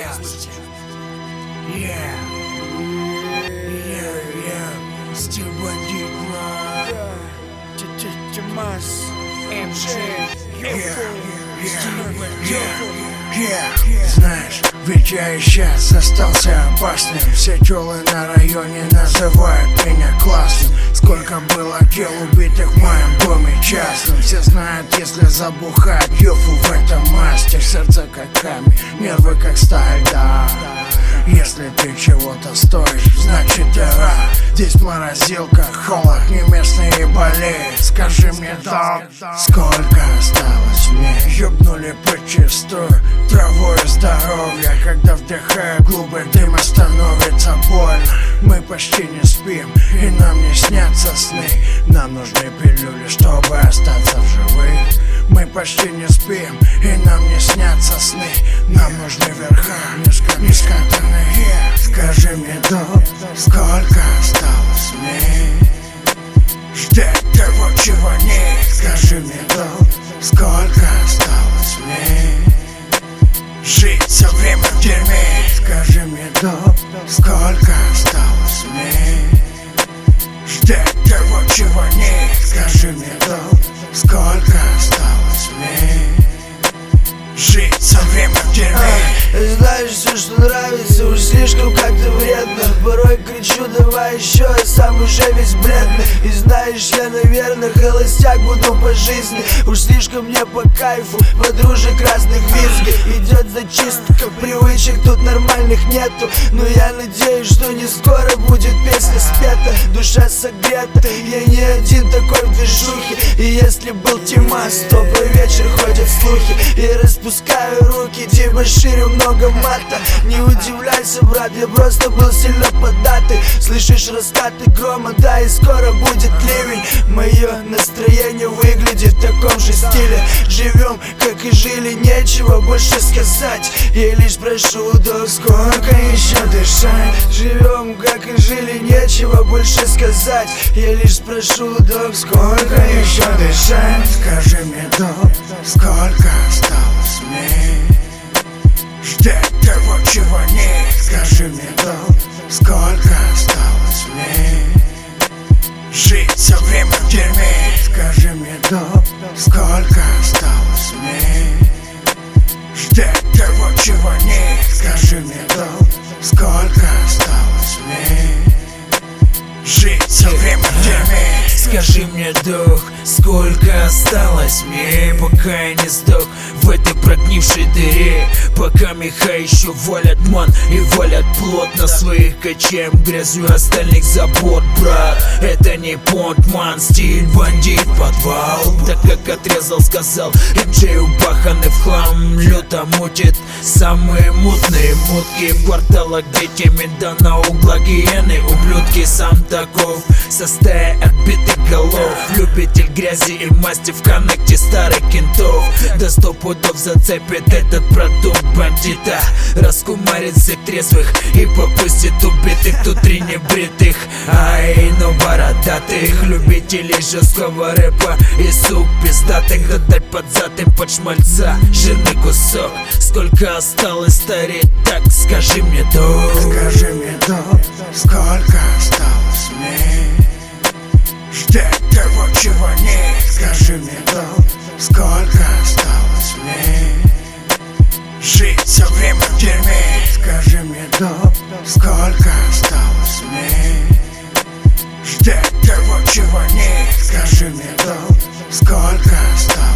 власти. Стиль бандит, Тимас, МЖ, знаешь, ведь я и сейчас остался опасным. Все тёлы на районе называют меня классным. Сколько было тел убитых в моем доме частным. Все знают, если забухать, юфу в этом мастер. Сердце как камень, нервы как сталь, да. Если ты чего-то стоишь, значит ты рад. Здесь морозилка, холод, не местные болеют. Скажи мне, дом, сколько осталось мне? Ёбнули почистую травою здоровья. Когда вдыхаю глубокий дым, становится больно. Мы почти не спим, и нам не снятся сны. Нам нужны пилюли, чтобы остаться в живых. Мы почти не спим, и нам не снятся сны. Нам нужны верха, нескатанные. Скажи мне, дом, сколько осталось мне? Ждать того, чего нет. Скажи мне, дом, сколько осталось мне? Жить все время в дерьме. Скажи мне, дом, сколько осталось мне? Ждать того, чего нет. Скажи мне, дом, сколько осталось мне? Жить все время в дерьме. Знаешь, все, что нравится, уж слишком как-то вредно. Порой кричу, давай еще, я сам уже весь бледный. И знаешь, я, наверное, холостяк буду по жизни. Уж слишком мне по кайфу подружек разных визги. Идет зачистка привычек, тут нормальных нету. Но я надеюсь, что не скоро будет песня спета. Душа согрета, я не один такой в движухе. И если был Тимас, то по вечер ходят слухи. И распускаю руки, дебоширю много мата. Не удивляйся, брат, я просто был сильно поддатый. Слышишь раскаты грома, да, и скоро будет ливень. Мое настроение выглядит в таком же стиле. Живем, как и жили, нечего больше сказать. Я лишь прошу, док, сколько еще дышать? Живем, как и жили, нечего больше сказать. Я лишь спрошу, док, сколько еще дышать? Скажи мне, док, сколько осталось мне? Ждать того, чего нет. Скажи мне, дом, сколько осталось мне? Жить все время в дерьме. Скажи мне, дом, сколько осталось мне? Ждать того, чего нет. Скажи мне, дом, сколько осталось мне? Жить все время в дерьме. Скажи мне, дух, сколько осталось мне, пока я не сдох в этой прогнившей дыре. Пока меха еще валят ман и валят плотно своих качаем грязью остальных забот, брат. Это не понт, ман, стиль бандит, подвал. Так как отрезал, сказал МЖ, упаханный в хлам, люто мутит. Самые мутные мутки в кварталах, где темень на углах гиены, ублюдки, сам таков, со стаи отбитых голов. Любитель грязи и масти в коннекте старых кентов. До 100 пудов зацепит этот продукт бандита. Раскумарит всех трезвых и попустит убитых. Тут 3 небритых, ай, но бородатых. Любителей жесткого рэпа и сук пиздатых. Дать под зад им под шмальца жирный кусок. Сколько осталось стареть, так скажи мне, док. Скажи мне, док, сколько осталось мне? Ждать того, чего нет. Скажи мне, дом, сколько осталось мне? Жить все время в дерьме. Скажи мне, дом, сколько осталось мне? Ждать того, чего нет. Скажи мне, дом, сколько осталось?